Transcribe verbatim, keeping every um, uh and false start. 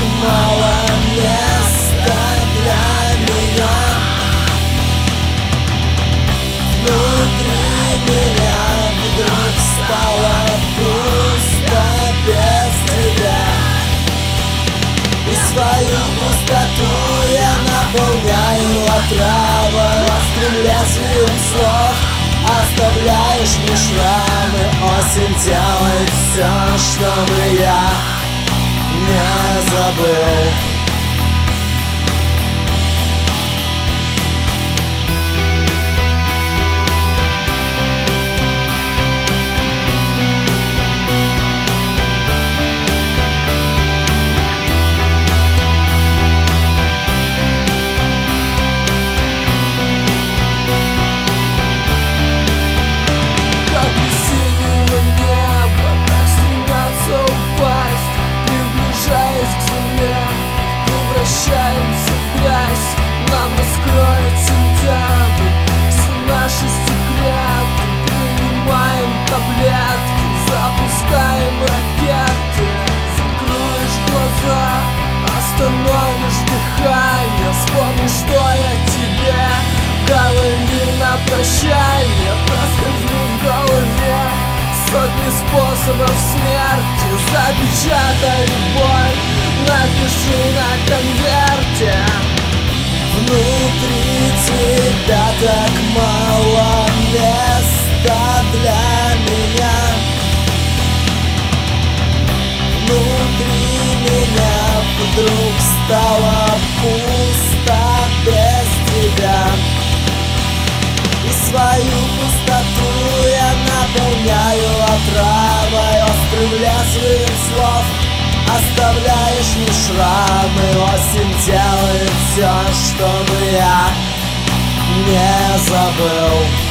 мало места для меня. Внутри меня вдруг стало пусто без тебя. И свою пустоту я наполняю отравой острым лезвием слов. Оставляешь мне шрамы, осень делает все, чтобы я не забыл. Превращаемся в грязь, нам раскроет сентябрь. Все наши секреты, принимаем таблетки, запускаем ракеты. Закроешь глаза, остановишь дыхание. Вспомни, что я тебе говорил на прощание. Проскользни в голове сотни способов смерти. Запечатай любовь, напиши на конверте. Внутри тебя так мало места для меня. Внутри меня вдруг стало пусто без тебя. И свою пустоту я наполняю отравой острым лезвием слов. Оставляешь мне шрамы, осень делает все, чтобы я не забыл.